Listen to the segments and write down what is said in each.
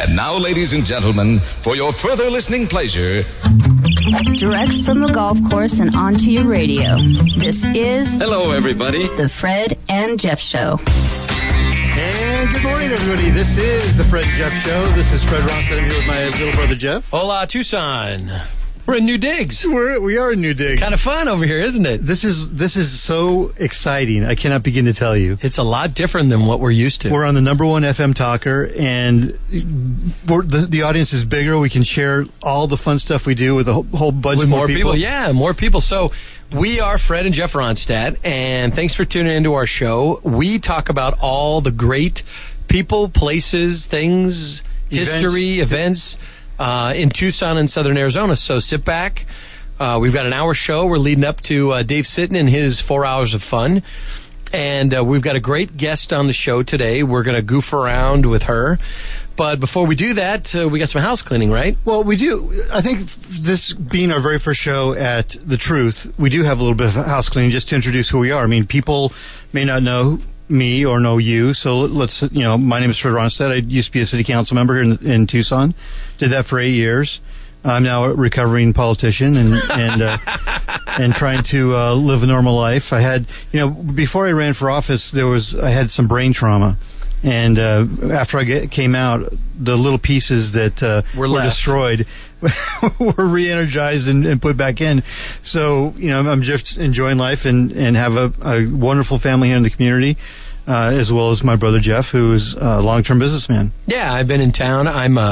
And now, ladies and gentlemen, for your further listening pleasure, direct from the golf course and onto your radio, this is... Hello, everybody. The Fred and Jeff Show. And good morning, everybody. This is the Fred and Jeff Show. This is Fred Ronstadt. I'm here with my little brother, Jeff. Hola, Tucson. We're in New Digs. We are in New Digs. Kind of fun over here, isn't it? This is so exciting. I cannot begin to tell you. It's a lot different than what we're used to. We're on the number one FM talker, and the audience is bigger. We can share all the fun stuff we do with a whole bunch with more people. Yeah, more people. So we are Fred and Jeff Ronstadt, and thanks for tuning into our show. We talk about all the great people, places, things, history, events in Tucson and Southern Arizona. So sit back. We've got an hour show. We're leading up to Dave Sitton and his 4 hours of fun. And we've got a great guest on the show today. We're going to goof around with her. But before we do that, we got some house cleaning, right? Well, we do. I think this being our very first show at The Truth, we do have a little bit of house cleaning just to introduce who we are. I mean, people may not know me or know you, so let's, my name is Fred Ronstadt. I used to be a city council member here in Tucson. Did that for 8 years. I'm now a recovering politician and trying to live a normal life. I had, before I ran for office, I had some brain trauma. And after I came out, the little pieces that were destroyed were re-energized and put back in. So, I'm just enjoying life and have a wonderful family here in the community, as well as my brother Jeff, who is a long-term businessman. Yeah, I've been in town.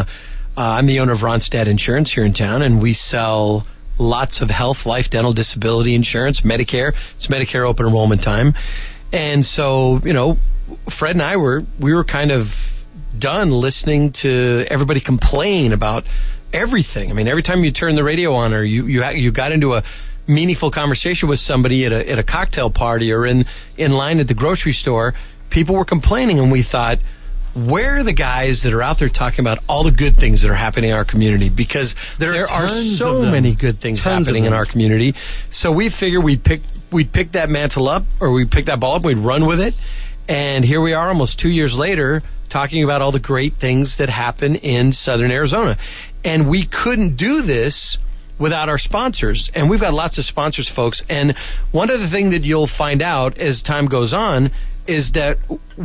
I'm the owner of Ronstadt Insurance here in town, and we sell lots of health, life, dental, disability insurance, Medicare. It's Medicare open enrollment time. And so, Fred and I were kind of done listening to everybody complain about everything. I mean, every time you turn the radio on or you got into a meaningful conversation with somebody at a cocktail party or in line at the grocery store, people were complaining, and we thought, where are the guys that are out there talking about all the good things that are happening in our community? Because there are so many good things happening in our community. So we figured we'd pick that mantle up, or we'd pick that ball up, we'd run with it. And here we are almost 2 years later talking about all the great things that happen in Southern Arizona. And we couldn't do this without our sponsors. And we've got lots of sponsors, folks. And one other thing that you'll find out as time goes on is that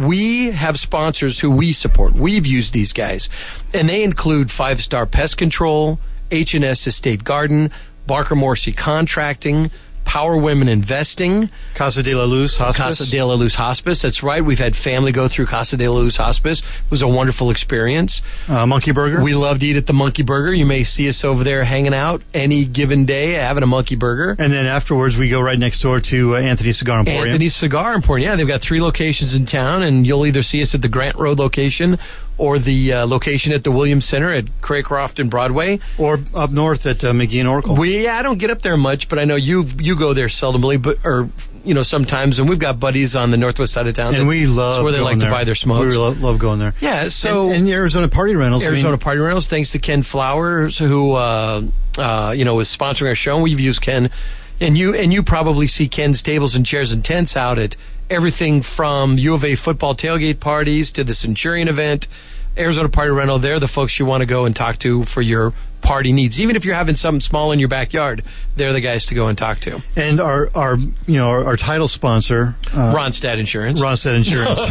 we have sponsors who we support. We've used these guys. And they include 5 Star Pest Control, H&S Estate Garden, Barker Morrissey Contracting, Power Women Investing, Casa de la Luz Hospice. Casa de la Luz Hospice, that's right. We've had family go through Casa de la Luz Hospice. It was a wonderful experience. Monkey Burger. We love to eat at the Monkey Burger. You may see us over there hanging out any given day having a Monkey Burger. And then afterwards, we go right next door to Anthony's Cigar Emporium. Anthony's Cigar Emporium, yeah. They've got 3 locations in town, and you'll either see us at the Grant Road location or the location at the Williams Center at Craycroft and Broadway. Or up north at McGee and Oracle. I don't get up there much, but I know you go there seldomly, sometimes, and we've got buddies on the northwest side of town. And we love that's where they like to buy their smokes. We love going there. Yeah, so... And Arizona Party Rentals. Party Rentals, thanks to Ken Flowers, who, was sponsoring our show. We've used Ken, and you probably see Ken's tables and chairs and tents out at everything from U of A football tailgate parties to the Centurion event. Arizona Party Rental, they're the folks you want to go and talk to for your party needs. Even if you're having something small in your backyard, they're the guys to go and talk to. And our title sponsor, Ronstadt Insurance. Ronstadt Insurance.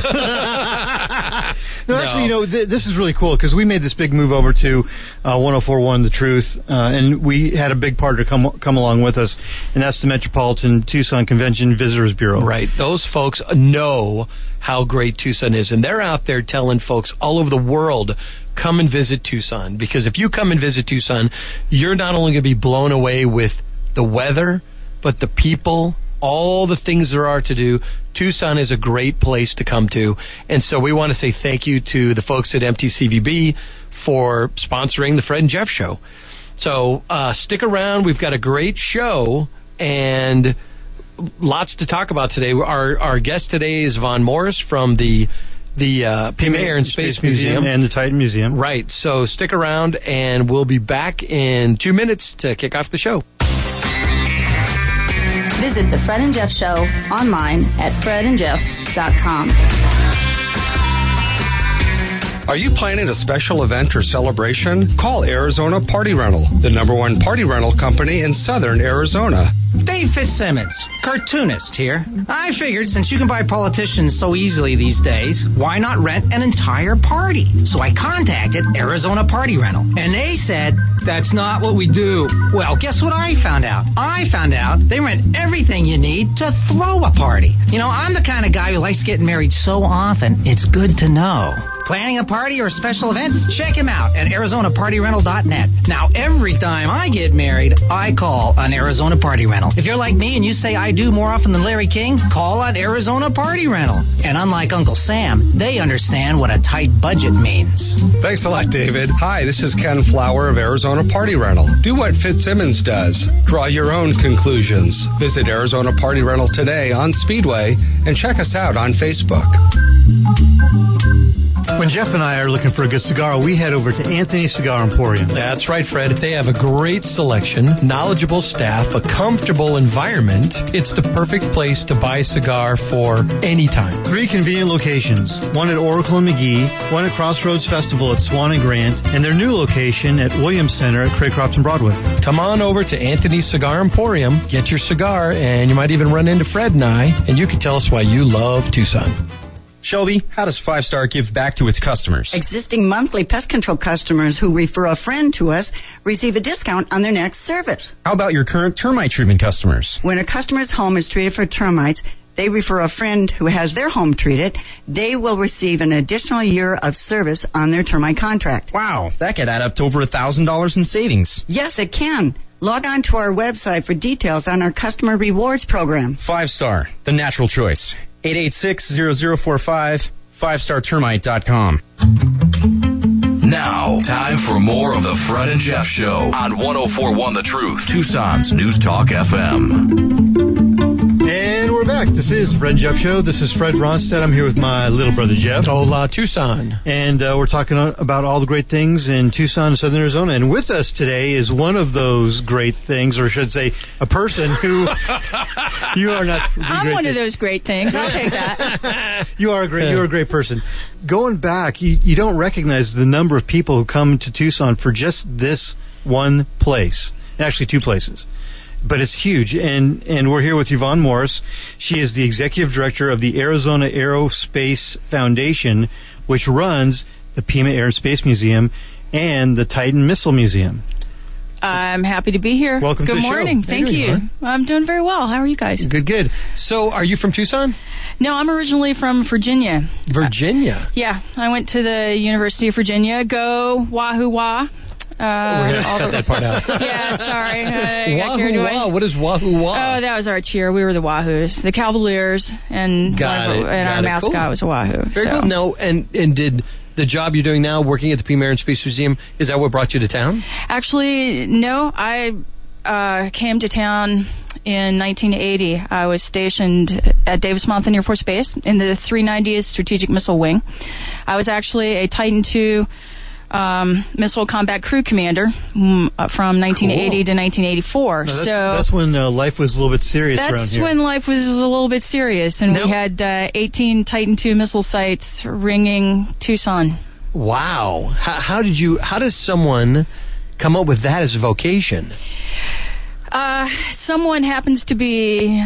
Actually, this is really cool because we made this big move over to 104.1 The Truth, and we had a big partner come along with us, and that's the Metropolitan Tucson Convention Visitors Bureau. Right. Those folks know how great Tucson is, and they're out there telling folks all over the world, come and visit Tucson, because if you come and visit Tucson, you're not only going to be blown away with the weather, but the people, all the things there are to do. Tucson is a great place to come to, and so we want to say thank you to the folks at MTCVB for sponsoring the Fred and Jeff Show. So stick around. We've got a great show, and lots to talk about today. Our guest today is Vaughn Morris from the Pima Air and Space Museum. And the Titan Museum. Right. So stick around, and we'll be back in 2 minutes to kick off the show. Visit The Fred and Jeff Show online at fredandjeff.com. Are you planning a special event or celebration? Call Arizona Party Rental, the #1 party rental company in southern Arizona. Dave Fitzsimmons, cartoonist here. I figured since you can buy politicians so easily these days, why not rent an entire party? So I contacted Arizona Party Rental, and they said, that's not what we do. Well, guess what I found out? I found out they rent everything you need to throw a party. You know, I'm the kind of guy who likes getting married so often, it's good to know. Planning a party or a special event? Check him out at ArizonaPartyRental.net. Now, every time I get married, I call on Arizona Party Rental. If you're like me and you say I do more often than Larry King, call on Arizona Party Rental. And unlike Uncle Sam, they understand what a tight budget means. Thanks a lot, David. Hi, this is Ken Flower of Arizona Party Rental. Do what Fitzsimmons does. Draw your own conclusions. Visit Arizona Party Rental today on Speedway and check us out on Facebook. When Jeff and I are looking for a good cigar, we head over to Anthony Cigar Emporium. That's right, Fred. They have a great selection, knowledgeable staff, a comfortable environment. It's the perfect place to buy a cigar for any time. 3 convenient locations, one at Oracle and McGee, one at Crossroads Festival at Swan and Grant, and their new location at Williams Center at Craycroft and Broadway. Come on over to Anthony's Cigar Emporium, get your cigar, and you might even run into Fred and I, and you can tell us why you love Tucson. Shelby, how does 5 Star give back to its customers? Existing monthly pest control customers who refer a friend to us receive a discount on their next service. How about your current termite treatment customers? When a customer's home is treated for termites, they refer a friend who has their home treated, they will receive an additional year of service on their termite contract. Wow, that could add up to over $1,000 in savings. Yes, it can. Log on to our website for details on our customer rewards program. 5 Star, the natural choice. 886-0045, 5startermite.com. Now, time for more of the Fred and Jeff Show on 104.1 The Truth, Tucson's News Talk FM. And we're back. This is Fred and Jeff Show. This is Fred Ronstadt. I'm here with my little brother, Jeff. Hola, Tucson. And we're talking about all the great things in Tucson and Southern Arizona. And with us today is one of those great things, or I should say, a person who you are not. I'm one of those great things. I'll take that. You're a great person. Going back, you don't recognize the number of people who come to Tucson for just this one place. Actually, 2 places. But it's huge, and we're here with Yvonne Morris. She is the executive director of the Arizona Aerospace Foundation, which runs the Pima Air and Space Museum and the Titan Missile Museum. I'm happy to be here. Welcome to the show. Good morning. Thank you. I'm doing very well. How are you guys? Good. So, are you from Tucson? No, I'm originally from Virginia. Virginia? Yeah, I went to the University of Virginia. Go Wahoo Wah. We're going to cut that part out. Yeah, sorry. I got carried away. Wah. What is Wahoo Wah? Oh, that was our cheer. We were the Wahoos, the Cavaliers, and our mascot was a Wahoo. Very cool. No, and did the job you're doing now, working at the Pima Air and Space Museum, is that what brought you to town? Actually, no. I came to town in 1980. I was stationed at Davis-Monthan Air Force Base in the 390th Strategic Missile Wing. I was actually a Titan II Missile Combat Crew Commander from 1980 to 1984. No, that's when life was a little bit serious around here. That's when life was a little bit serious, and we had 18 Titan II missile sites ringing Tucson. Wow. How does someone come up with that as a vocation? Someone happens to be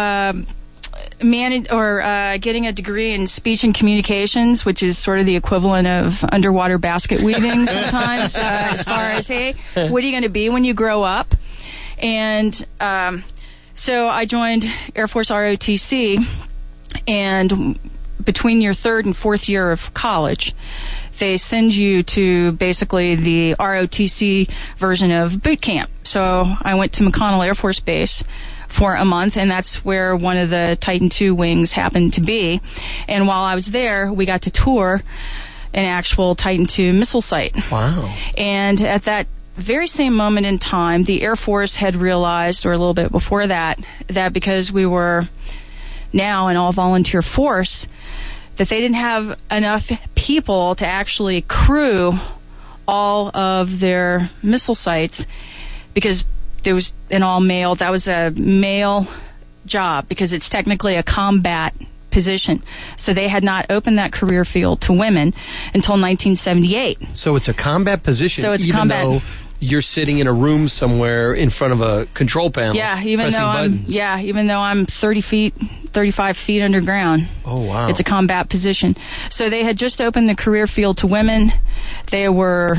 getting a degree in speech and communications, which is sort of the equivalent of underwater basket weaving sometimes, as far as, hey, what are you going to be when you grow up? And so I joined Air Force ROTC, and between your 3rd and 4th year of college, they send you to basically the ROTC version of boot camp. So I went to McConnell Air Force Base for a month, and that's where one of the Titan II wings happened to be. And while I was there, we got to tour an actual Titan II missile site. Wow. And at that very same moment in time, the Air Force had realized, or a little bit before that because we were now an all-volunteer force, that they didn't have enough people to actually crew all of their missile sites, because there was that was a male job, because it's technically a combat position. So they had not opened that career field to women until 1978. So it's a combat position, So it's even combat. though you're sitting in a room somewhere in front of a control panel. Yeah, even pressing though buttons. I'm 35 feet underground. Oh, wow. It's a combat position. So they had just opened the career field to women. They were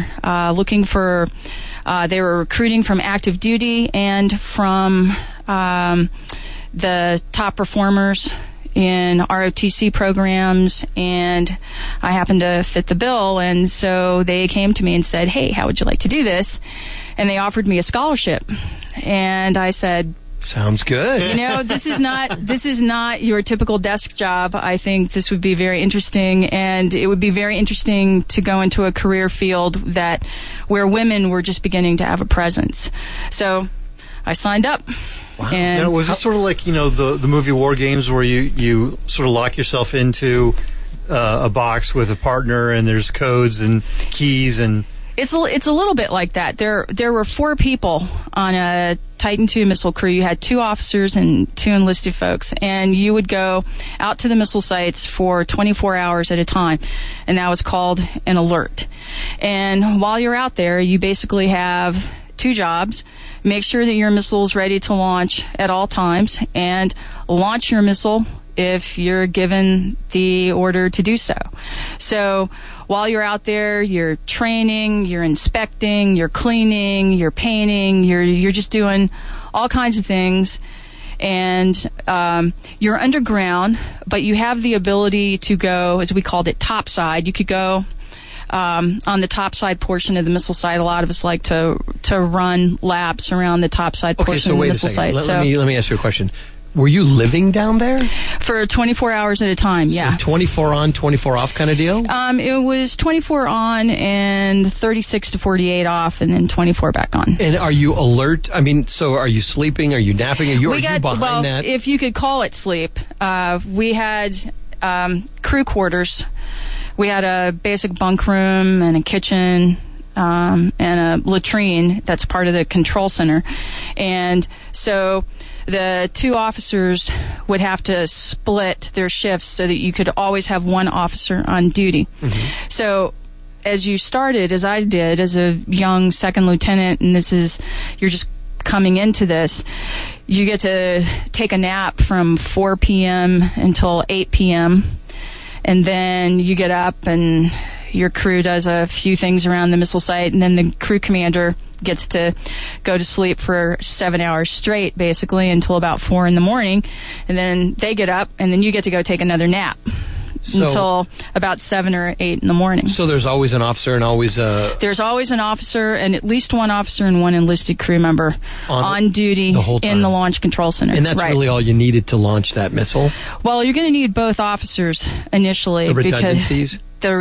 they were recruiting from active duty and from the top performers in ROTC programs, and I happened to fit the bill, and so they came to me and said, hey, how would you like to do this? And they offered me a scholarship, and I said, sounds good. this is not your typical desk job. I think this would be very interesting, and it would be very interesting to go into a career field where women were just beginning to have a presence. So I signed up. Wow. And Now, was it sort of like, the movie War Games where you sort of lock yourself into a box with a partner and there's codes and keys and... It's a little bit like that. There were 4 people on a Titan II missile crew. You had 2 officers and 2 enlisted folks, and you would go out to the missile sites for 24 hours at a time, and that was called an alert. And while you're out there, you basically have 2 jobs. Make sure that your missile is ready to launch at all times, and launch your missile if you're given the order to do so. So while you're out there, you're training, you're inspecting, you're cleaning, you're painting, you're just doing all kinds of things. And you're underground, but you have the ability to go, as we called it, topside. You could go on the topside portion of the missile site. A lot of us like to run laps around the topside portion of the missile site. Let me ask you a question. Were you living down there? For 24 hours at a time, yeah. So 24 on, 24 off kind of deal? It was 24 on and 36 to 48 off, and then 24 back on. And are you alert? I mean, so are you sleeping? Are you napping? Are you behind that? If you could call it sleep. We had crew quarters. We had a basic bunk room and a kitchen and a latrine that's part of the control center. And so the 2 officers would have to split their shifts so that you could always have 1 officer on duty. Mm-hmm. So as you started, as I did, as a young second lieutenant, and you're just coming into this, you get to take a nap from 4 p.m. until 8 p.m., and then you get up and your crew does a few things around the missile site, and then the crew commander gets to go to sleep for 7 hours straight, basically, until about 4 in the morning, and then they get up, and then you get to go take another nap until about 7 or 8 in the morning. So there's always an officer and always a... There's always an officer and at least 1 officer and 1 enlisted crew member on duty the whole time. In the launch control center. And that's really all you needed to launch that missile? Well, you're going to need both officers initially. The redundancies?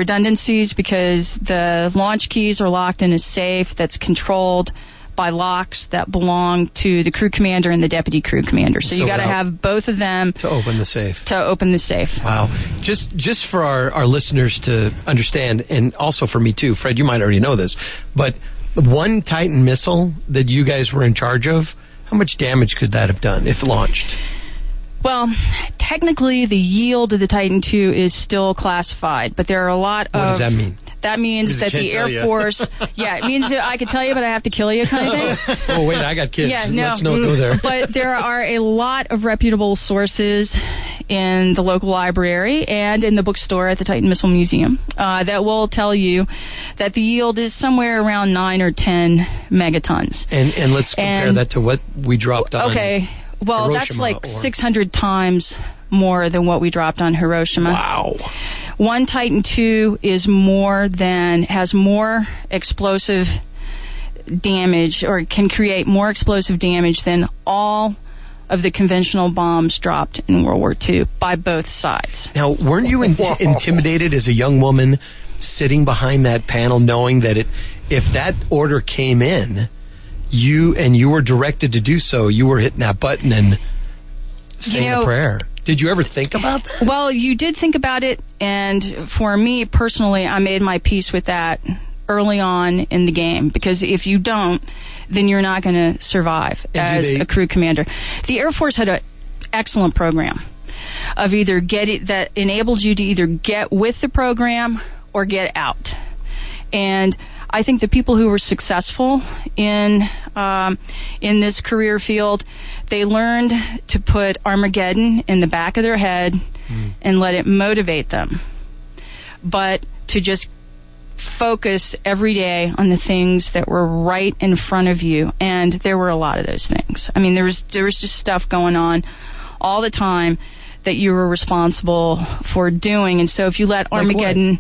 Because the launch keys are locked in a safe that's controlled by locks that belong to the crew commander and the deputy crew commander. So you got to have both of them to open the safe. Wow. Just for our listeners to understand, and also for me too, Fred, you might already know this, but 1 Titan missile that you guys were in charge of, how much damage could that have done if launched? Well, technically the yield of the Titan II is still classified, but there are a lot of... What does that mean? That means that the Air Force... Yeah, it means that I could tell you, but I have to kill you kind of thing. Oh, wait, I got kids. Yeah, no. Let's not go there. But there are a lot of reputable sources in the local library and in the bookstore at the Titan Missile Museum that will tell you that the yield is somewhere around 9 or 10 megatons. And let's compare that to what we dropped on well, Hiroshima, that's like 600 times more than what we dropped on Hiroshima. Wow. 1 Titan II has more explosive damage, or can create more explosive damage than all of the conventional bombs dropped in World War II by both sides. Now, weren't you intimidated as a young woman sitting behind that panel, knowing that if that order came in, you were directed to do so, you were hitting that button and saying a prayer? Did you ever think about that? Well, you did think about it, and for me personally, I made my peace with that early on in the game, because if you don't, then you're not going to survive as a crew commander. The Air Force had an excellent program. of either that enables you to either get with the program or get out. And I think the people who were successful in this career field, they learned to put Armageddon in the back of their head and let it motivate them. But to just focus every day on the things that were right in front of you. And there were a lot of those things. I mean, there was just stuff going on all the time that you were responsible for doing. And so if you let Armageddon,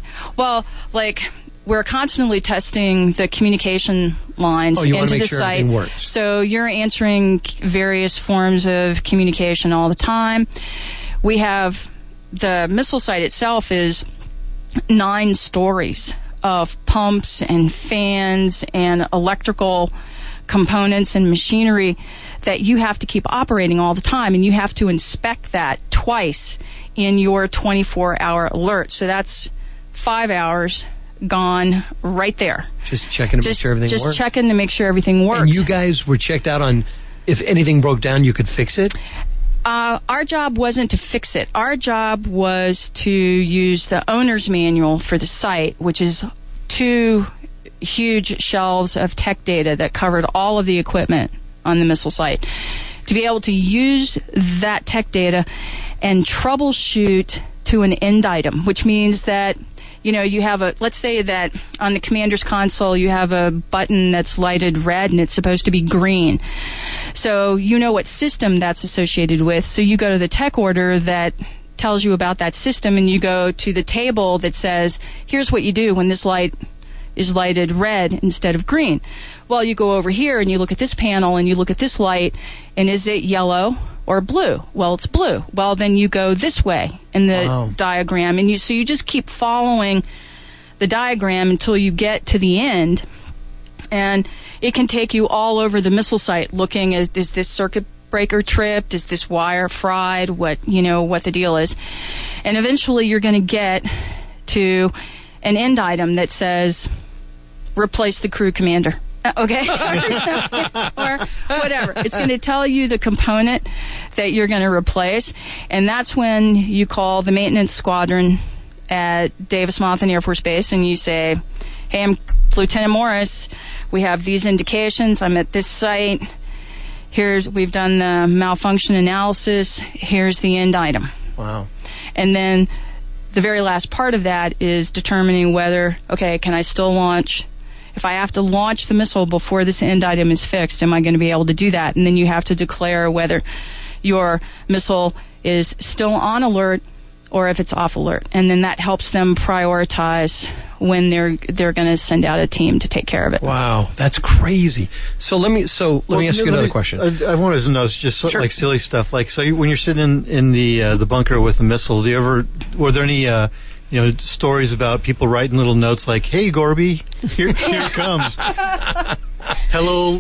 we're constantly testing the communication lines into the site. So you're answering various forms of communication all the time. We have the missile site itself is 9 stories of pumps and fans and electrical components and machinery that you have to keep operating all the time, and you have to inspect that twice in your 24-hour alert. So that's 5 hours gone right there. Just checking to make sure everything works. Just checking to make sure everything works. And you guys were checked out on if anything broke down, you could fix it? Our job wasn't to fix it. Our job was to use the owner's manual for the site, which is 2 huge shelves of tech data that covered all of the equipment on the missile site, to be able to use that tech data and troubleshoot to an end item, which means that, you know, you have let's say that on the commander's console you have a button that's lighted red and it's supposed to be green. So you know what system that's associated with. So you go to the tech order that tells you about that system, and you go to the table that says, here's what you do when this light is lighted red instead of green. Well, you go over here and you look at this panel and you look at this light, and is it yellow or blue? Well, it's blue. Well, then you go this way in the diagram, and so you just keep following the diagram until you get to the end, and it can take you all over the missile site looking at, is this circuit breaker tripped? Is this wire fried? What the deal is. And eventually you're going to get to an end item that says, replace the crew commander. Okay? or whatever. It's going to tell you the component that you're going to replace, and that's when you call the maintenance squadron at Davis-Monthan Air Force Base and you say, hey, I'm Lieutenant Morris. We have these indications. I'm at this site. We've done the malfunction analysis. Here's the end item. Wow. And then the very last part of that is determining whether, okay, can I still launch? If I have to launch the missile before this end item is fixed, am I going to be able to do that? And then you have to declare whether your missile is still on alert or if it's off alert. And then that helps them prioritize when they're going to send out a team to take care of it. Wow, that's crazy. So let me ask you another question. I wanted to know, it's just like silly stuff. Like, so when you're sitting in the bunker with the missile, were there any stories about people writing little notes like, "Hey, Gorby, here it comes." Hello,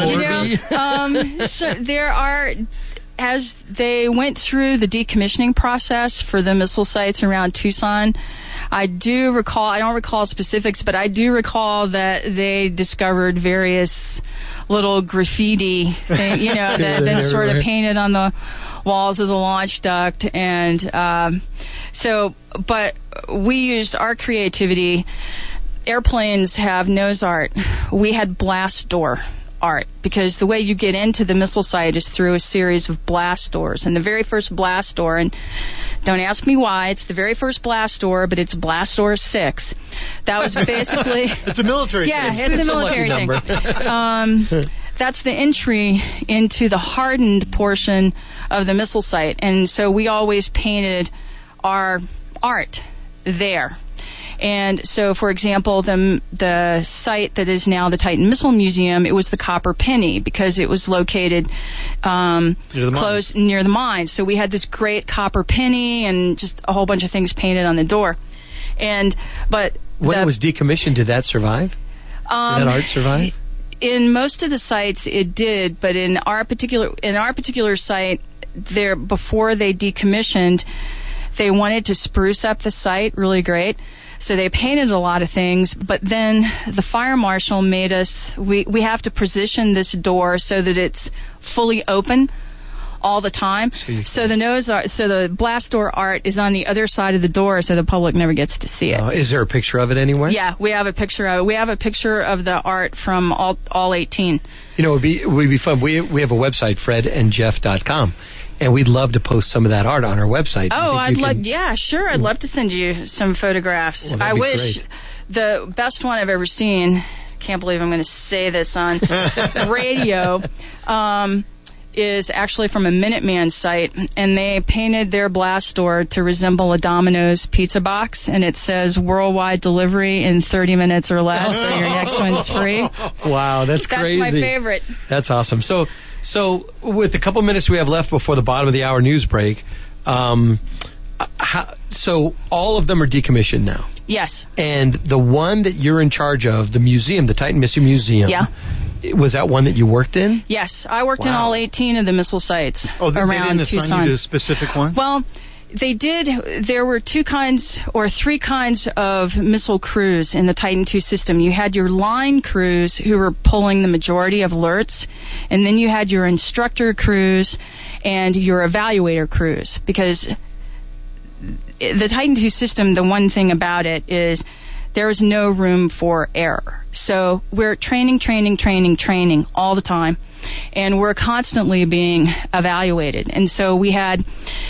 Leslie. So there are. As they went through the decommissioning process for the missile sites around Tucson, I don't recall specifics, but I do recall that they discovered various little graffiti that sort of painted on the walls of the launch duct. And but we used our creativity. Airplanes have nose art. We had blast door art, because the way you get into the missile site is through a series of blast doors. And the very first blast door, and don't ask me why, it's the very first blast door, but it's blast door 6. That was basically... It's a military thing. Yeah, it's a military thing. That's the entry into the hardened portion of the missile site. And so we always painted our art there. And so, for example, the site that is now the Titan Missile Museum, it was the Copper Penny because it was located close near the mines. So we had this great Copper Penny and just a whole bunch of things painted on the door. But when it was decommissioned, did that survive? Did that art survive? In most of the sites, it did, but in our particular site, before they decommissioned, they wanted to spruce up the site really great. So they painted a lot of things, but then the fire marshal made us, we have to position this door so that it's fully open all the time. So the blast door art is on the other side of the door, so the public never gets to see it. Is there a picture of it anywhere? Yeah, we have a picture of it. We have a picture of the art from all 18. You know, it would be fun. We have a website, fredandjeff.com. And we'd love to post some of that art on our website. I'd love to send you some photographs. Well, I wish great. The best one I've ever seen, can't believe I'm going to say this on radio, is actually from a Minuteman site, and they painted their blast door to resemble a Domino's pizza box, and it says worldwide delivery in 30 minutes or less, so your next one's free. Wow, that's crazy. That's my favorite. That's awesome. So with the couple minutes we have left before the bottom of the hour news break, so all of them are decommissioned now? Yes. And the one that you're in charge of, the museum, the Titan Missile Museum, was that one that you worked in? Yes, I worked in all 18 of the missile sites around Tucson. They didn't assign you to a specific one? Well, they did. There were three kinds of missile crews in the Titan II system. You had your line crews who were pulling the majority of alerts, and then you had your instructor crews and your evaluator crews, because the Titan II system, the one thing about it is there is no room for error. So we're training all the time, and we're constantly being evaluated. And so we had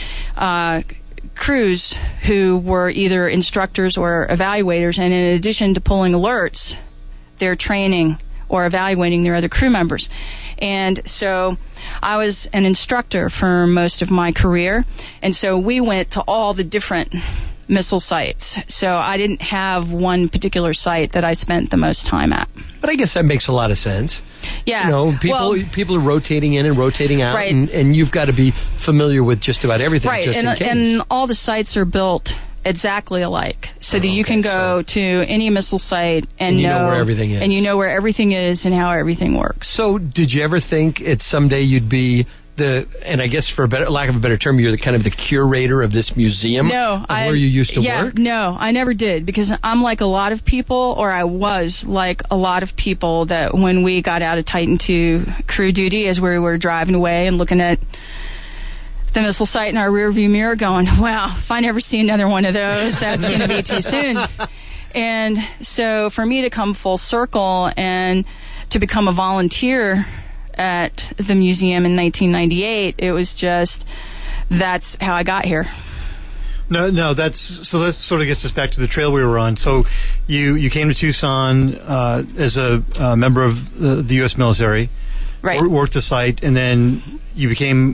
crews who were either instructors or evaluators, and in addition to pulling alerts, they're training or evaluating their other crew members. And so I was an instructor for most of my career, and so we went to all the different missile sites. So I didn't have one particular site that I spent the most time at. But I guess that makes a lot of sense. Yeah. You know, people are rotating in and rotating out, right. and you've got to be familiar with just about everything, right. just in case. And all the sites are built exactly alike, so that you can go to any missile site and know where everything is. And you know where everything is and how everything works. So did you ever think someday you'd be and I guess for lack of a better term, you're the curator of this museum? No, where you used to work? No, I never did, because I'm like a lot of people, or I was like a lot of people, that when we got out of Titan II crew duty, as we were driving away and looking at the missile site in our rearview mirror going, wow, if I never see another one of those, that's going to be too soon. And so for me to come full circle and to become a volunteer at the museum in 1998, it was just, that's how I got here. No, that sort of gets us back to the trail we were on. So you came to Tucson as a member of the U.S. military, right? Worked the site, and then you became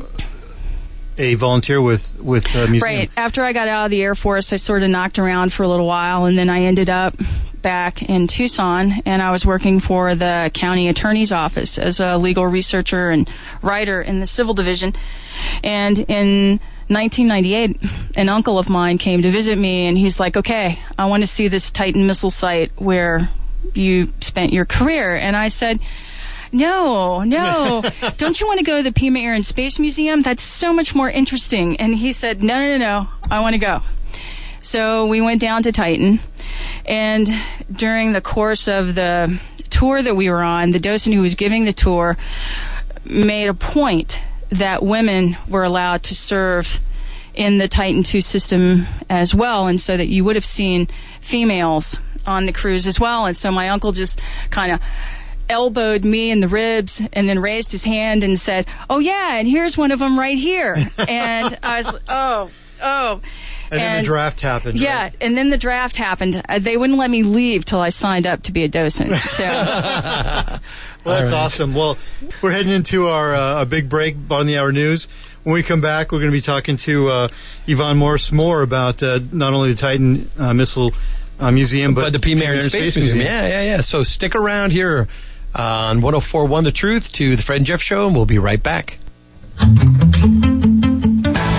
a volunteer with the museum. Right. After I got out of the Air Force, I sort of knocked around for a little while, and then I ended up back in Tucson, and I was working for the county attorney's office as a legal researcher and writer in the civil division. And in 1998, an uncle of mine came to visit me, and he's like, okay, I want to see this Titan missile site where you spent your career. And I said, no, don't you want to go to the Pima Air and Space Museum? That's so much more interesting. And he said, no, I want to go. So we went down to Titan, and during the course of the tour that we were on, the docent who was giving the tour made a point that women were allowed to serve in the Titan II system as well, and so that you would have seen females on the cruise as well. And so my uncle just kind of elbowed me in the ribs and then raised his hand and said, oh yeah, and here's one of them right here. And I was like, oh. And then the draft happened. Yeah, right? And then the draft happened. They wouldn't let me leave till I signed up to be a docent. So. Well, that's awesome. Well, we're heading into our big break, bottom of the hour news. When we come back, we're going to be talking to Yvonne Morse more about not only the Titan Missile Museum, but the Pima Air and Space Museum. Yeah. So stick around here on 104.1 The Truth to the Fred and Jeff Show, and we'll be right back.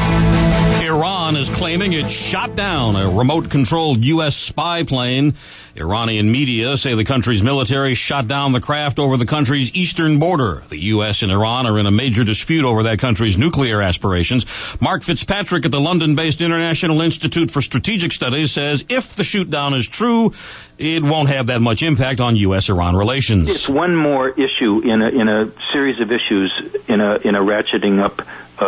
Iran is claiming it shot down a remote-controlled U.S. spy plane Iranian media say the country's military shot down the craft over the country's eastern border. The U.S. and Iran are in a major dispute over that country's nuclear aspirations. Mark Fitzpatrick at the London-based International Institute for Strategic Studies says if the shoot-down is true, it won't have that much impact on U.S.-Iran relations. It's one more issue in a series of issues in a ratcheting up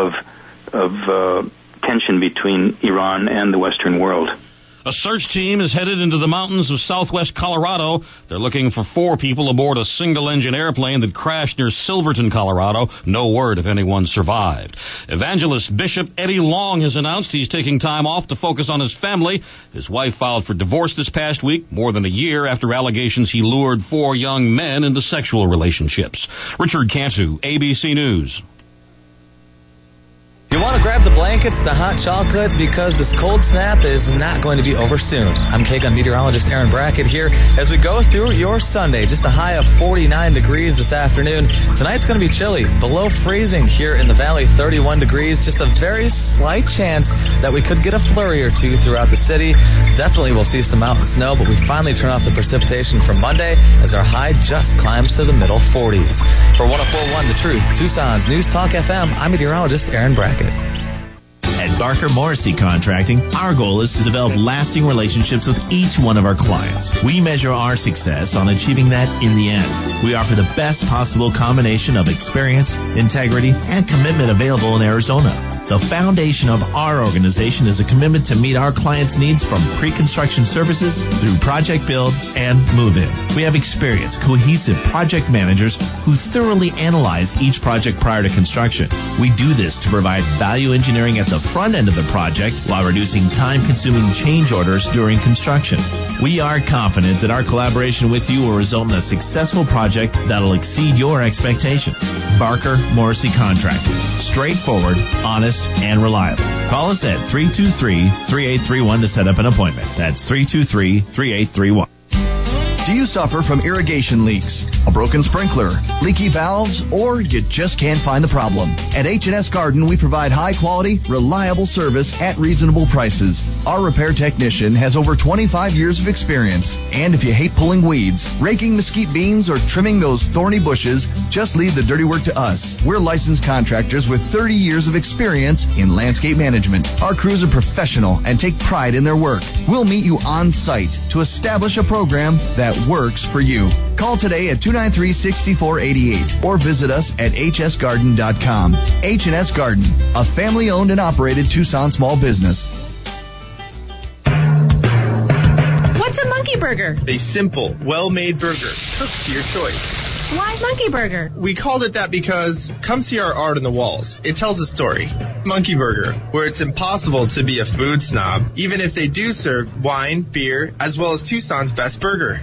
of tension between Iran and the Western world. A search team is headed into the mountains of southwest Colorado. They're looking for 4 people aboard a single-engine airplane that crashed near Silverton, Colorado. No word if anyone survived. Evangelist Bishop Eddie Long has announced he's taking time off to focus on his family. His wife filed for divorce this past week, more than a year after allegations he lured 4 young men into sexual relationships. Richard Cantu, ABC News. You want to grab the blankets, the hot chocolate, because this cold snap is not going to be over soon. I'm KGUN meteorologist Aaron Brackett here as we go through your Sunday. Just a high of 49 degrees this afternoon. Tonight's going to be chilly, below freezing here in the valley, 31 degrees. Just a very slight chance that we could get a flurry or two throughout the city. Definitely we'll see some mountain snow, but we finally turn off the precipitation for Monday as our high just climbs to the middle 40s. For 104.1 The Truth, Tucson's News Talk FM, I'm meteorologist Aaron Brackett. At Barker Morrissey Contracting, our goal is to develop lasting relationships with each one of our clients. We measure our success on achieving that in the end. We offer the best possible combination of experience, integrity, and commitment available in Arizona. The foundation of our organization is a commitment to meet our clients' needs from pre-construction services through project build and move-in. We have experienced, cohesive project managers who thoroughly analyze each project prior to construction. We do this to provide value engineering at the front end of the project while reducing time-consuming change orders during construction. We are confident that our collaboration with you will result in a successful project that'll exceed your expectations. Barker Morrissey Contracting. Straightforward, honest, and reliable. Call us at 323-3831 to set up an appointment. That's 323-3831. Do you suffer from irrigation leaks, a broken sprinkler, leaky valves, or you just can't find the problem? At H&S Garden, we provide high-quality, reliable service at reasonable prices. Our repair technician has over 25 years of experience. And if you hate pulling weeds, raking mesquite beans, or trimming those thorny bushes, just leave the dirty work to us. We're licensed contractors with 30 years of experience in landscape management. Our crews are professional and take pride in their work. We'll meet you on site to establish a program that works for you. Call today at 293-6488 or visit us at hsgarden.com. H&S Garden, a family-owned and operated Tucson small business. What's a monkey burger? A simple, well-made burger, cooked to your choice. Why Monkey Burger? We called it that because come see our art on the walls. It tells a story. Monkey Burger, where it's impossible to be a food snob, even if they do serve wine, beer, as well as Tucson's best burger.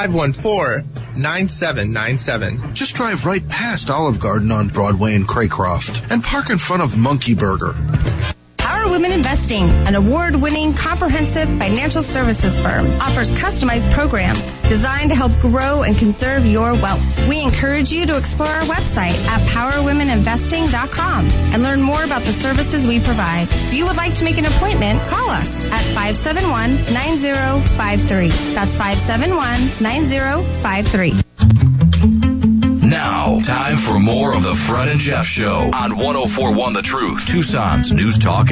514-9797. Just drive right past Olive Garden on Broadway in Craycroft and park in front of Monkey Burger. Power Women Investing, an award-winning comprehensive financial services firm, offers customized programs designed to help grow and conserve your wealth. We encourage you to explore our website at powerwomeninvesting.com and learn more about the services we provide. If you would like to make an appointment, call us at 571-9053. That's 571-9053. Now, time for more of the Fred and Jeff Show on 104.1 The Truth, Tucson's News Talk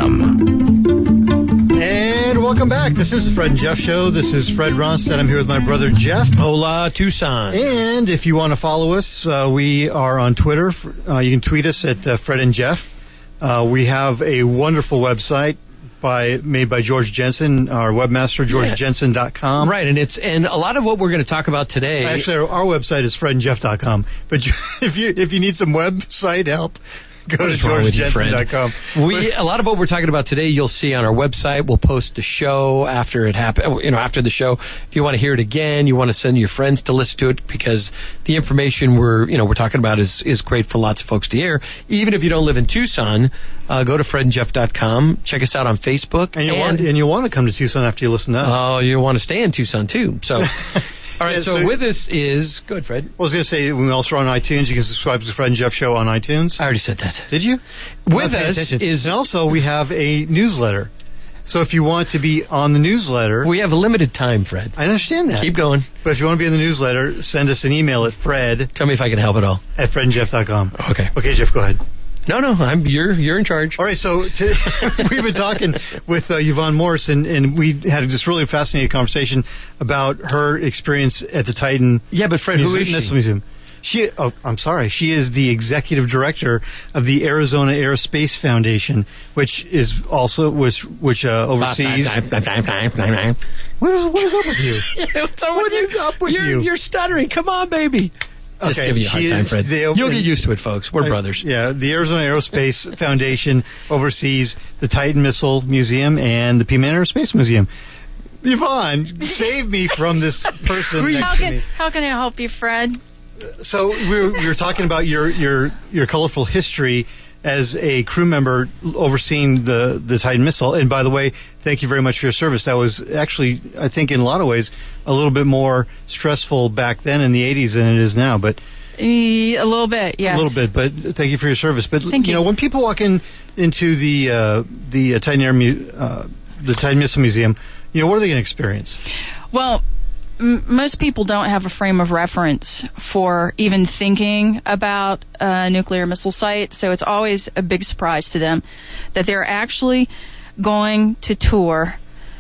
FM. And welcome back. This is the Fred and Jeff Show. This is Fred Ronstadt. I'm here with my brother Jeff. Hola, Tucson. And if you want to follow us, we are on Twitter. You can tweet us at Fred and Jeff. We have a wonderful website made by George Jensen, our webmaster, georgejensen.com. Right, and a lot of what we're going to talk about today. Actually, our website is fredandjeff.com. But if you need some website help, go to georgejensen.com. A lot of what we're talking about today, you'll see on our website. We'll post the show after it happened. After the show, if you want to hear it again, you want to send your friends to listen to it because the information we're talking about is great for lots of folks to hear. Even if you don't live in Tucson, go to fredandjeff.com. Check us out on Facebook, and you'll want to come to Tucson after you listen to us. Oh, you want to stay in Tucson too. So. All right, so with us is... Go ahead, Fred. I was going to say, we also are on iTunes. You can subscribe to the Fred and Jeff Show on iTunes. I already said that. Did you? With us is... And also, we have a newsletter. So if you want to be on the newsletter... We have a limited time, Fred. I understand that. Keep going. But if you want to be in the newsletter, send us an email at Fred... Tell me if I can help at all. ...at fredandjeff.com. Okay. Okay, Jeff, go ahead. No, you're in charge. All right, so we've been talking with Yvonne Morse, and we had this really fascinating conversation about her experience at the Titan. Yeah, but Fred, who is she? Missile Museum. I'm sorry. She is the executive director of the Arizona Aerospace Foundation, which is also which oversees. What is up with you? What is up with you? You're stuttering. Come on, baby. Just giving you a hard time, Fred. You'll get used to it, folks. We're brothers. Yeah, the Arizona Aerospace Foundation oversees the Titan Missile Museum and the Peterman Aerospace Museum. Yvonne, save me from this person next to me. How can I help you, Fred? So we were talking about your colorful history as a crew member overseeing the Titan missile. And by the way, thank you very much for your service. That was actually, I think, in a lot of ways, a little bit more stressful back then in the 80s than it is now. But a little bit, yes. A little bit, but thank you for your service. But you know, when people walk into the Titan Missile Museum, you know, what are they going to experience? Well, most people don't have a frame of reference for even thinking about a nuclear missile site, so it's always a big surprise to them that they're actually going to tour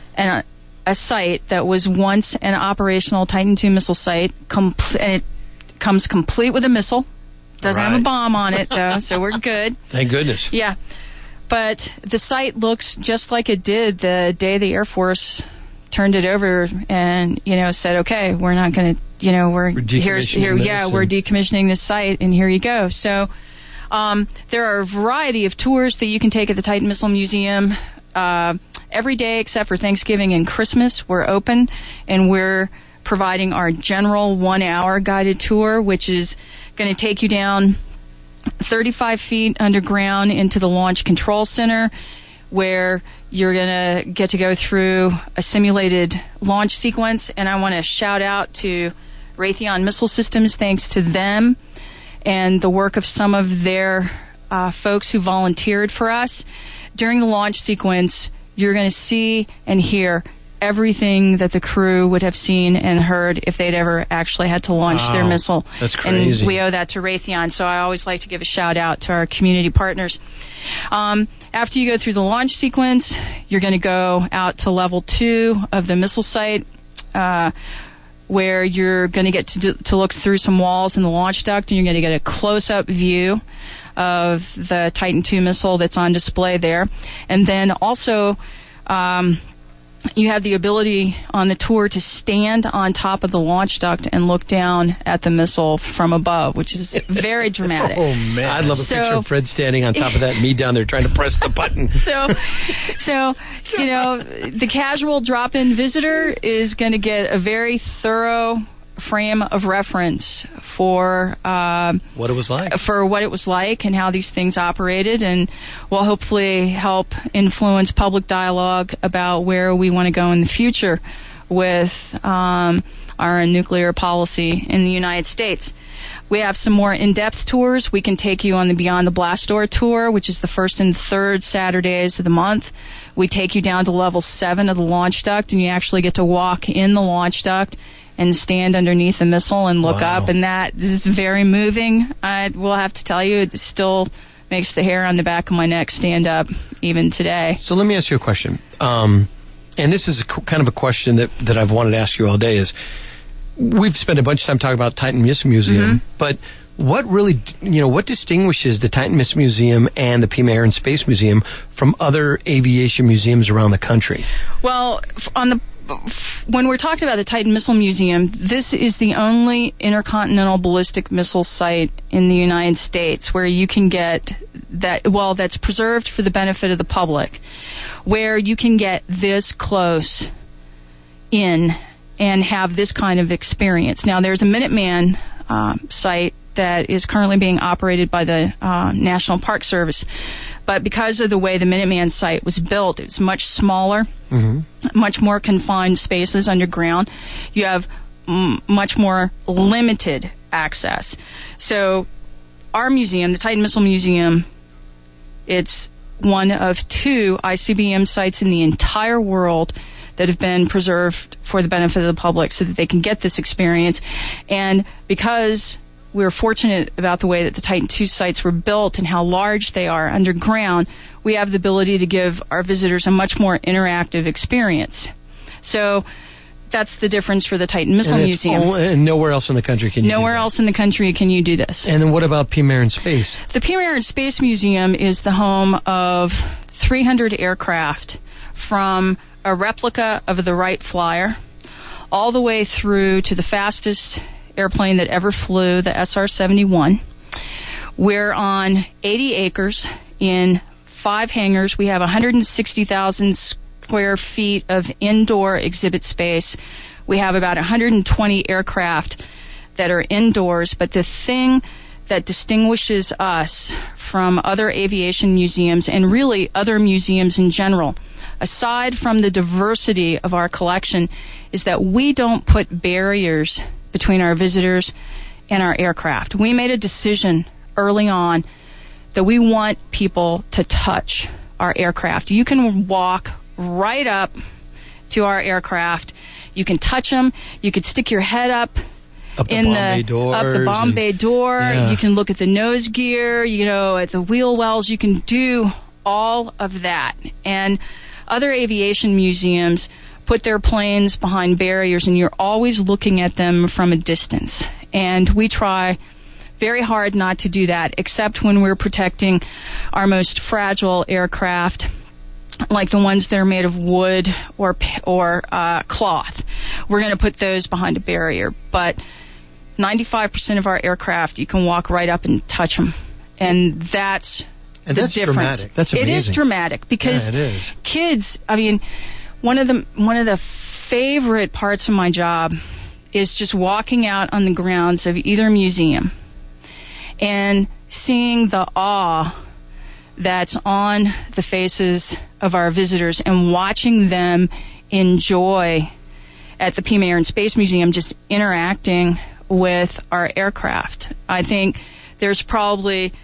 a site that was once an operational Titan II missile site, and it comes complete with a missile. Doesn't have a bomb on it, though, so we're good. Thank goodness. Yeah. But the site looks just like it did the day the Air Force turned it over and, you know, said, okay, we're not going to, you know, we're decommissioning this site, and here you go. So there are a variety of tours that you can take at the Titan Missile Museum. Every day except for Thanksgiving and Christmas, we're open, and we're providing our general 1-hour guided tour, which is going to take you down 35 feet underground into the Launch Control Center, where you're going to get to go through a simulated launch sequence. And I want to shout out to Raytheon Missile Systems. Thanks to them and the work of some of their folks who volunteered for us. During the launch sequence, you're going to see and hear everything that the crew would have seen and heard if they'd ever actually had to launch their missile. That's crazy. And we owe that to Raytheon, so I always like to give a shout out to our community partners. After you go through the launch sequence, you're going to go out to level 2 of the missile site, where you're going to get to look through some walls in the launch duct, and you're going to get a close-up view of the Titan II missile that's on display there. And then also, you have the ability on the tour to stand on top of the launch duct and look down at the missile from above, which is very dramatic. Oh, man. I'd love a picture of Fred standing on top of that and me down there trying to press the button. So, you know, the casual drop-in visitor is going to get a very thorough frame of reference for what it was like and how these things operated, and will hopefully help influence public dialogue about where we want to go in the future with our nuclear policy in the United States. We have some more in-depth tours. We can take you on the Beyond the Blast Door tour, which is the first and third Saturdays of the month. We take you down to level 7 of the launch duct, and you actually get to walk in the launch duct and stand underneath the missile and look up, and that is very moving. I will have to tell you, it still makes the hair on the back of my neck stand up even today. So let me ask you a question, and this is kind of a question that I've wanted to ask you all day. Is we've spent a bunch of time talking about Titan Missile Museum, but what really, what distinguishes the Titan Missile Museum and the Peterman Air and Space Museum from other aviation museums around the country? Well, when we're talking about the Titan Missile Museum, this is the only intercontinental ballistic missile site in the United States where you can get that's preserved for the benefit of the public, where you can get this close in and have this kind of experience. Now, there's a Minuteman site that is currently being operated by the National Park Service. But because of the way the Minuteman site was built, it was much smaller, much more confined spaces underground. You have much more limited access. So our museum, the Titan Missile Museum, it's one of 2 ICBM sites in the entire world that have been preserved for the benefit of the public so that they can get this experience. And because we're fortunate about the way that the Titan II sites were built and how large they are underground, we have the ability to give our visitors a much more interactive experience. So that's the difference for the Titan Missile Museum. And nowhere else in the country can you do Nowhere that. else in the country can you do this. And then what about Pemear and Space? The Pemear and Space Museum is the home of 300 aircraft, from a replica of the Wright Flyer all the way through to the fastest airplane that ever flew, the SR-71. We're on 80 acres in 5 hangars. We have 160,000 square feet of indoor exhibit space. We have about 120 aircraft that are indoors, but the thing that distinguishes us from other aviation museums and really other museums in general, aside from the diversity of our collection, is that we don't put barriers between our visitors and our aircraft. We made a decision early on that we want people to touch our aircraft. You can walk right up to our aircraft. You can touch them. You could stick your head up the Bombay doors. Up the Bombay door. Yeah. You can look at the nose gear, at the wheel wells. You can do all of that. And other aviation museums put their planes behind barriers, and you're always looking at them from a distance. And we try very hard not to do that, except when we're protecting our most fragile aircraft, like the ones that are made of wood or cloth. We're going to put those behind a barrier. But 95% of our aircraft, you can walk right up and touch them. And that's the difference. Dramatic. That's amazing. It is dramatic because it is. Kids, one of the favorite parts of my job is just walking out on the grounds of either museum and seeing the awe that's on the faces of our visitors and watching them enjoy at the Pemear and Space Museum just interacting with our aircraft. I think there's probably,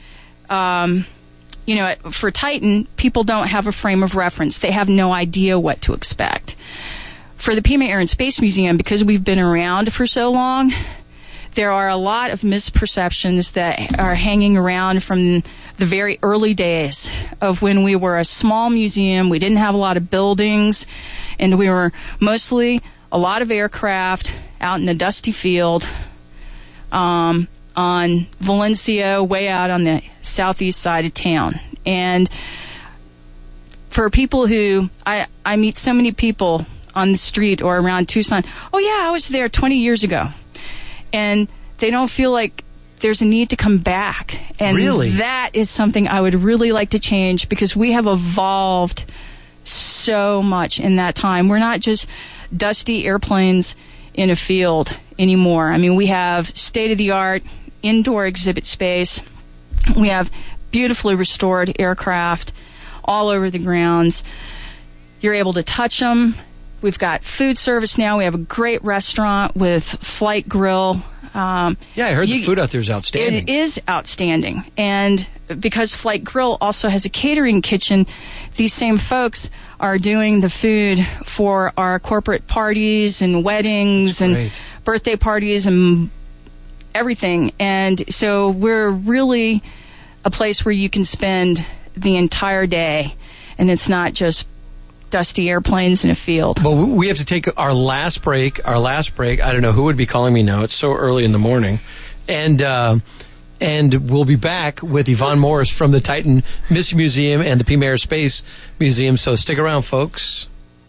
for Titan, people don't have a frame of reference. They have no idea what to expect. For the Pemear and Space Museum, because we've been around for so long, there are a lot of misperceptions that are hanging around from the very early days of when we were a small museum. We didn't have a lot of buildings, and we were mostly a lot of aircraft out in a dusty field on Valencia, way out on the southeast side of town. And for people who, I meet so many people on the street or around Tucson, oh yeah, I was there 20 years ago. And they don't feel like there's a need to come back. And really? That is something I would really like to change, because we have evolved so much in that time. We're not just dusty airplanes in a field anymore. We have state-of-the-art indoor exhibit space. We have beautifully restored aircraft all over the grounds. You're able to touch them. We've got food service now. We have a great restaurant with Flight Grill. I heard the food out there is outstanding. It is outstanding. And because Flight Grill also has a catering kitchen, these same folks are doing the food for our corporate parties and weddings and birthday parties and everything. And so we're really a place where you can spend the entire day, and it's not just dusty airplanes in a field. Well, we have to take our last break. I don't know who would be calling me now. It's so early in the morning. And we'll be back with Yvonne Morris from the Titan Missile Museum and the Pemear Space Museum. So stick around, folks.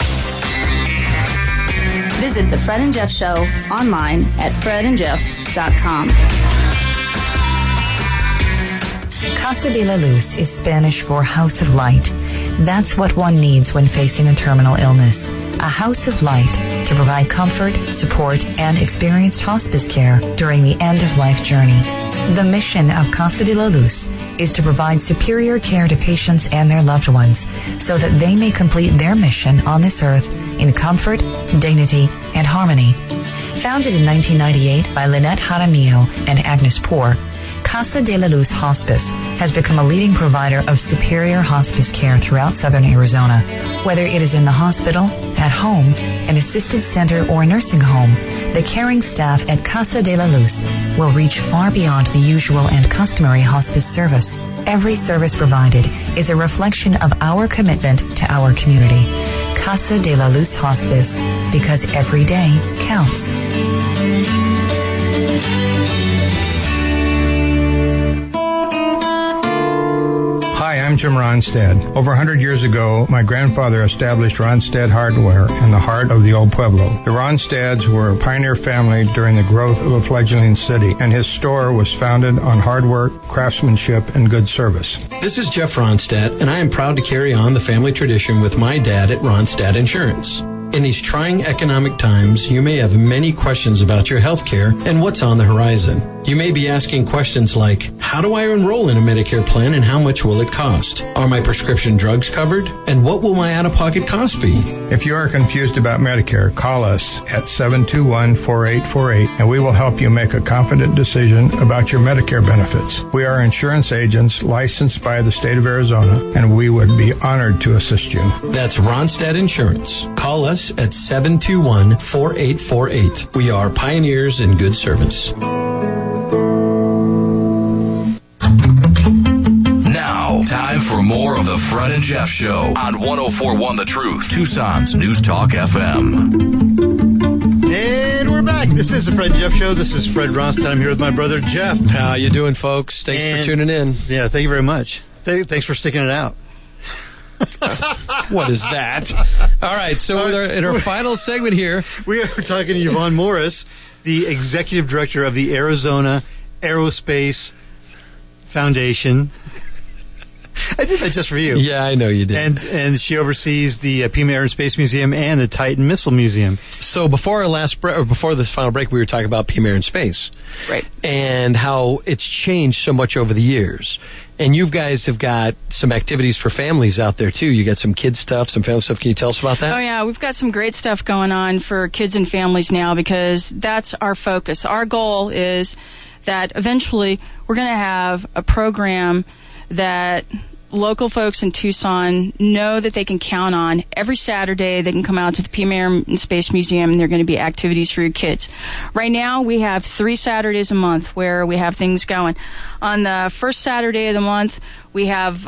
Visit The Fred and Jeff Show online at fredandjeff.com. Casa de la Luz is Spanish for House of Light. That's what one needs when facing a terminal illness. A house of light to provide comfort, support, and experienced hospice care during the end-of-life journey. The mission of Casa de la Luz is to provide superior care to patients and their loved ones so that they may complete their mission on this earth in comfort, dignity, and harmony. Founded in 1998 by Lynette Jaramillo and Agnes Poor, Casa de la Luz Hospice has become a leading provider of superior hospice care throughout southern Arizona. Whether it is in the hospital, at home, an assisted center, or a nursing home, the caring staff at Casa de la Luz will reach far beyond the usual and customary hospice service. Every service provided is a reflection of our commitment to our community. Casa de la Luz Hospice, because every day counts. Hi, I'm Jim Ronstadt. Over 100 years ago, my grandfather established Ronstadt Hardware in the heart of the old Pueblo. The Ronstadts were a pioneer family during the growth of a fledgling city, and his store was founded on hard work, craftsmanship, and good service. This is Jeff Ronstadt, and I am proud to carry on the family tradition with my dad at Ronstadt Insurance. In these trying economic times, you may have many questions about your health care and what's on the horizon. You may be asking questions like, how do I enroll in a Medicare plan and how much will it cost? Are my prescription drugs covered? And what will my out-of-pocket cost be? If you are confused about Medicare, call us at 721-4848 and we will help you make a confident decision about your Medicare benefits. We are insurance agents licensed by the state of Arizona, and we would be honored to assist you. That's Ronstadt Insurance. Call us at 721-4848. We are pioneers in good service. Now, time for more of the Fred and Jeff Show on 104.1 The Truth, Tucson's News Talk FM. And we're back. This is the Fred and Jeff Show. This is Fred Ronstadt. I'm here with my brother, Jeff. How you doing, folks? Thanks for tuning in. Yeah, thank you very much. Thanks for sticking it out. What is that? All right, so in our final segment here, we are talking to Yvonne Morris, the executive director of the Arizona Aerospace Foundation. I did that just for you. Yeah, I know you did. And she oversees the Pima Air and Space Museum and the Titan Missile Museum. So before before this final break, we were talking about Pima Air and Space, right? And how it's changed so much over the years. And you guys have got some activities for families out there, too. You got some kids stuff, some family stuff. Can you tell us about that? Oh, yeah. We've got some great stuff going on for kids and families now because that's our focus. Our goal is that eventually we're going to have a program that local folks in Tucson know that they can count on. Every Saturday they can come out to the Pima Air and Space Museum and there are going to be activities for your kids. Right now we have 3 Saturdays a month where we have things going. On the first Saturday of the month we have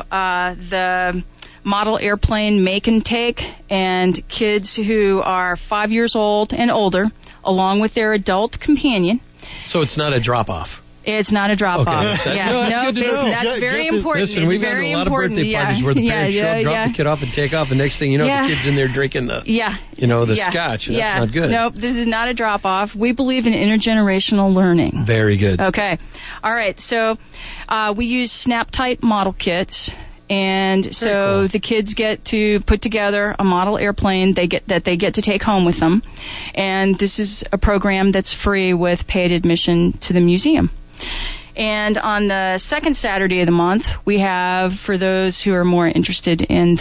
the model airplane make and take, and kids who are 5 years old and older along with their adult companion. So it's not a drop-off. It's not a drop-off. Okay. Yeah, that's very important. Listen, it's we've very had a lot important. of birthday parties where the parents show up, drop the kid off, and take off. The next thing you know, the kid's in there drinking the scotch. And that's not good. Nope, this is not a drop-off. We believe in intergenerational learning. Very good. Okay. All right. So we use Snap-Tight model kits. And so the kids get to put together a model airplane they get to take home with them. And this is a program that's free with paid admission to the museum. And on the second Saturday of the month, we have, for those who are more interested in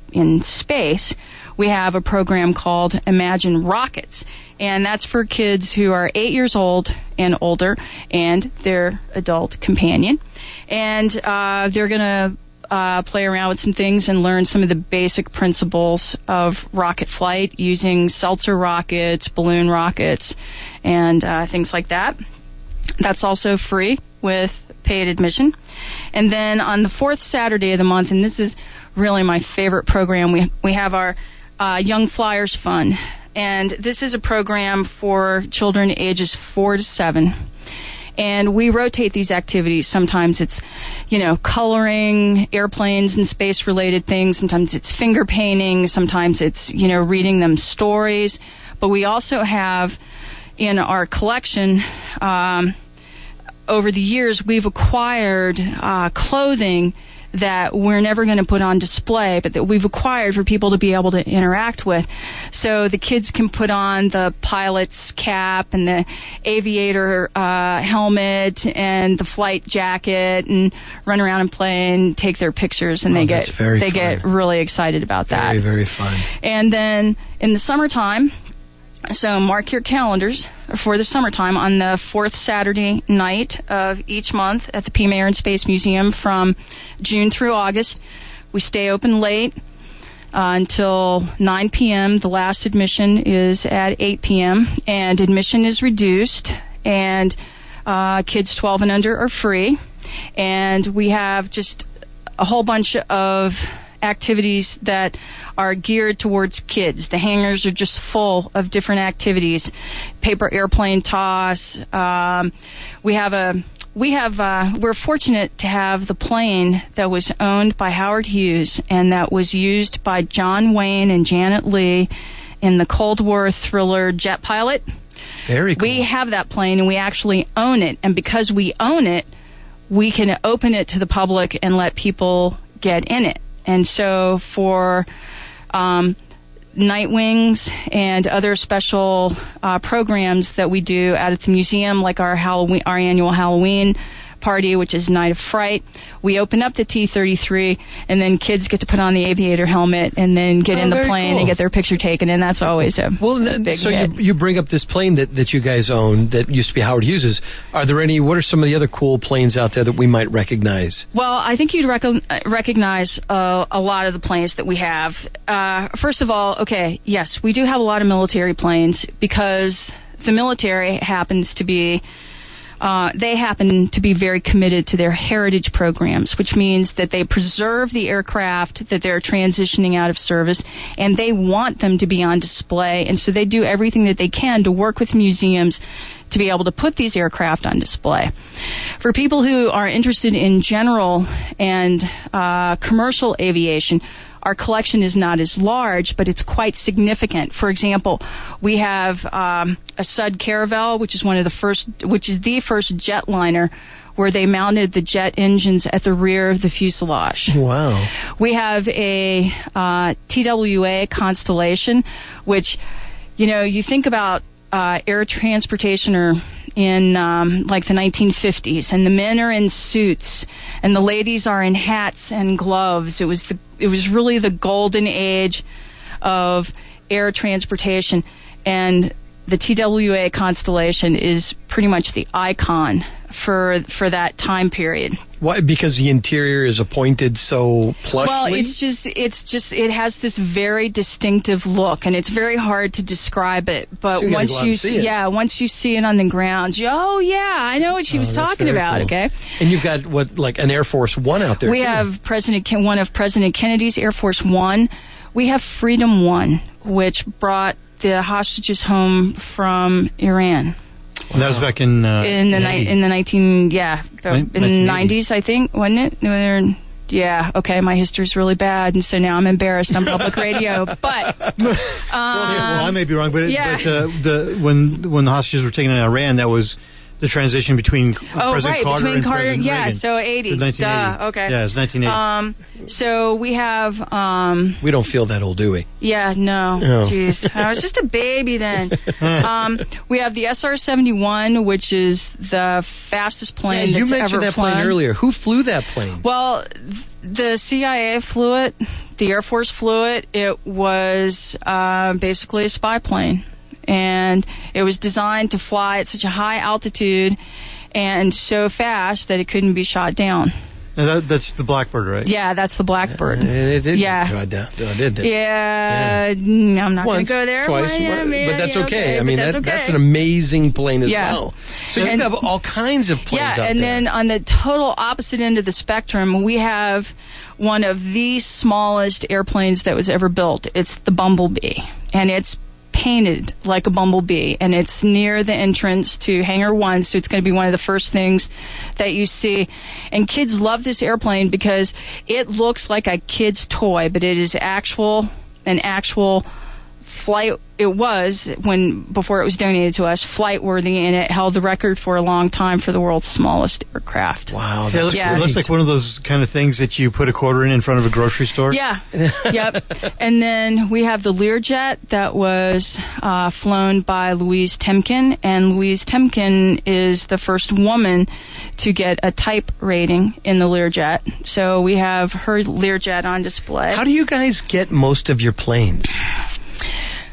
space, we have a program called Imagine Rockets. And that's for kids who are 8 years old and older and their adult companion. And they're going to play around with some things and learn some of the basic principles of rocket flight using Seltzer rockets, balloon rockets, and things like that. That's also free with paid admission. And then on the fourth Saturday of the month, and this is really my favorite program, we have our Young Flyers Fun. And this is a program for children ages 4 to 7. And we rotate these activities. Sometimes it's, coloring airplanes and space-related things. Sometimes it's finger painting. Sometimes it's, reading them stories. But we also have in our collection, over the years, we've acquired clothing that we're never going to put on display, but that we've acquired for people to be able to interact with. So the kids can put on the pilot's cap and the aviator helmet and the flight jacket and run around and play and take their pictures, and they get really excited about that. Very, very fun. And then in the summertime, So mark your calendars for the summertime on the fourth Saturday night of each month at the Peay Air and Space Museum from June through August. We stay open late until 9 p.m. The last admission is at 8 p.m. and admission is reduced, and kids 12 and under are free. And we have just a whole bunch of activities that are geared towards kids. The hangars are just full of different activities. Paper airplane toss. We're fortunate to have the plane that was owned by Howard Hughes and that was used by John Wayne and Janet Leigh in the Cold War thriller Jet Pilot. Very cool. We have that plane and we actually own it. And because we own it, we can open it to the public and let people get in it. And so for Night Wings and other special programs that we do out at the museum, like our annual Halloween party, which is Night of Fright, we open up the T-33, and then kids get to put on the aviator helmet and then get in the plane cool. and get their picture taken, and that's always a big so hit. you bring up this plane that you guys own that used to be Howard Hughes's. What are some of the other cool planes out there that we might recognize? Well, I think you'd recognize a lot of the planes that we have. First of all, okay, yes, we do have a lot of military planes because the military happens to be very committed to their heritage programs, which means that they preserve the aircraft that they're transitioning out of service, and they want them to be on display. And so they do everything that they can to work with museums to be able to put these aircraft on display. For people who are interested in general and commercial aviation, our collection is not as large, but it's quite significant. For example, we have a Sud Caravel, which is the first jetliner where they mounted the jet engines at the rear of the fuselage. Wow. We have a TWA Constellation, which, you think about air transportation or in like the 1950s, and the men are in suits and the ladies are in hats and gloves. It was really the golden age of air transportation, and the TWA Constellation is pretty much the icon for that time period. Why? Because the interior is appointed so plushly? Well, it has this very distinctive look, and it's very hard to describe it. But so once you see it on the ground, I know what she was talking about. Cool. Okay. And you've got like an Air Force One out there. We have one of President Kennedy's Air Force One. We have Freedom One, which brought the hostages home from Iran. And that was back in the 90s, I think, wasn't it? Yeah, okay, my history's really bad, and so now I'm embarrassed on public radio. But I may be wrong, but when the hostages were taken in Iran, that was the transition between President Carter and President Reagan. So 80s. Okay. Yeah, it's 1980. So we have... we don't feel that old, do we? Yeah, no. Jeez. I was just a baby then. We have the SR-71, which is the fastest plane that's ever flown. You mentioned that plane earlier. Who flew that plane? Well, the CIA flew it. The Air Force flew it. It was basically a spy plane. And it was designed to fly at such a high altitude and so fast that it couldn't be shot down. And that's the Blackbird, right? Yeah, that's the Blackbird. It did shot down. Yeah, I'm not going to go there. Twice, but that's okay. I mean, that's an amazing plane as well. So you have all kinds of planes out there. Yeah, and then on the total opposite end of the spectrum, we have one of the smallest airplanes that was ever built. It's the Bumblebee, and it's painted like a bumblebee, and it's near the entrance to Hangar 1, so it's going to be one of the first things that you see. And kids love this airplane because it looks like a kid's toy, but it is an actual flight. It was, before it was donated to us, flight worthy, and it held the record for a long time for the world's smallest aircraft. Wow. It looks like one of those kind of things that you put a quarter in front of a grocery store. Yeah. Yep. And then we have the Learjet that was flown by Louise Temkin, and Louise Temkin is the first woman to get a type rating in the Learjet. So we have her Learjet on display. How do you guys get most of your planes?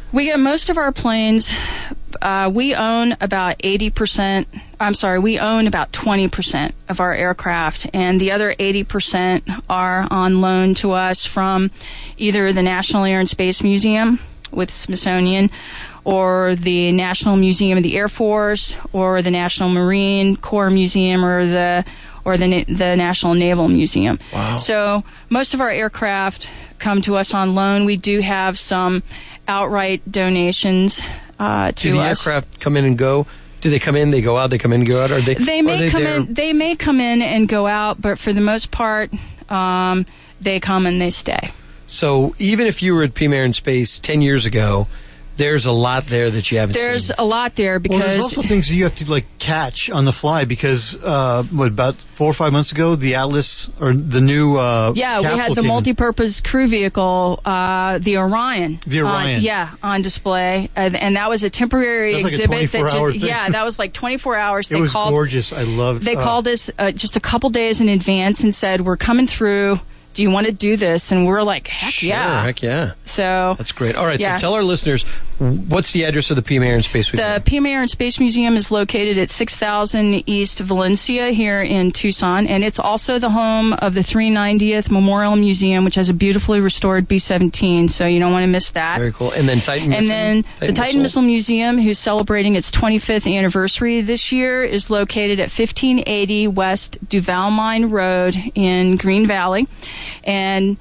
We get most of our planes. We own about 80%. I'm sorry, we own about 20% of our aircraft, and the other 80% are on loan to us from either the National Air and Space Museum with Smithsonian, or the National Museum of the Air Force, or the National Marine Corps Museum, or the National Naval Museum. Wow. So most of our aircraft come to us on loan. We do have some outright donations to us. Do the aircraft come in and go? Do they come in, they go out, they come in, go out? Or they may come in. They may come in and go out, but for the most part, they come and they stay. So even if you were at Peam Air and Space 10 years ago, there's a lot there that you haven't seen. There's a lot there because... Well, there's also things that you have to, catch on the fly because, about 4 or 5 months ago, the Atlas, or the new... we had the multi-purpose crew vehicle, the Orion. The Orion. On display. And that was a temporary exhibit. Like a 24-hour thing. Yeah, that was like 24 hours. It was gorgeous. I loved it. They called us just a couple days in advance and said, we're coming through. Do you want to do this? And we're like, heck yeah. Heck yeah. So that's great. All right, so tell our listeners, what's the address of the Peam Air and Space Museum? The Peam Air and Space Museum is located at 6000 East Valencia here in Tucson, and it's also the home of the 390th Memorial Museum, which has a beautifully restored B-17, so you don't want to miss that. Very cool. And then Titan Missile? And then the Titan Missile Museum, who's celebrating its 25th anniversary this year, is located at 1580 West Duval Mine Road in Green Valley. And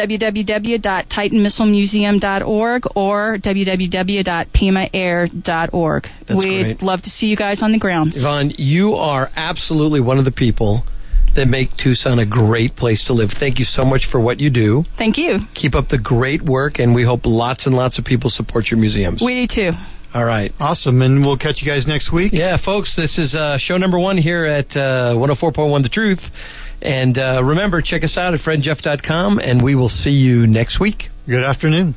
www.titanmissilemuseum.org or www.pimaair.org. We'd love to see you guys on the grounds. Yvonne, you are absolutely one of the people that make Tucson a great place to live. Thank you so much for what you do. Thank you. Keep up the great work, and we hope lots and lots of people support your museums. We do too. All right. Awesome, and we'll catch you guys next week. Yeah, folks, this is show number 1 here at 104.1 The Truth. And remember, check us out at fredjeff.com, and we will see you next week. Good afternoon.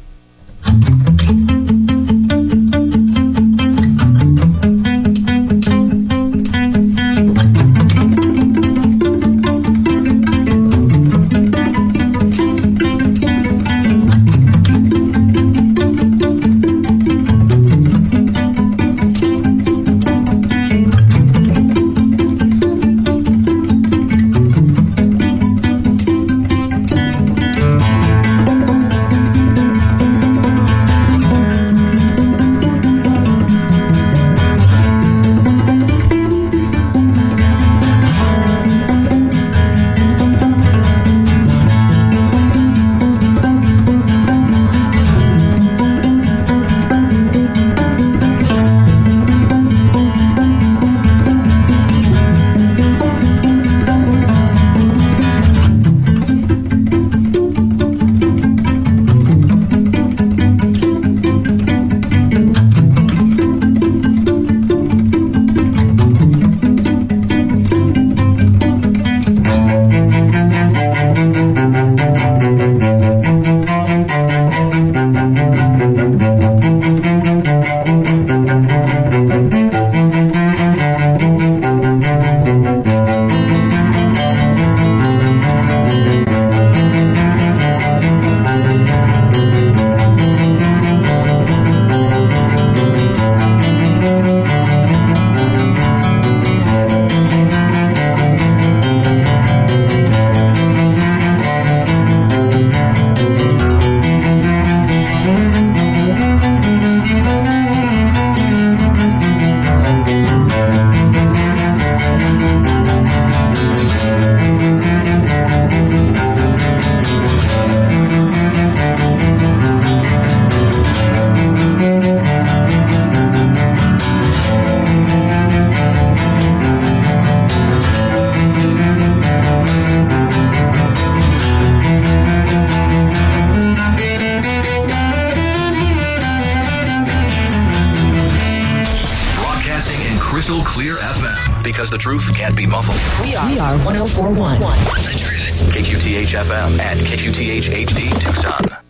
The truth can't be muffled. We are 104.1. The Truth. KQTH FM and KQTH HD Tucson.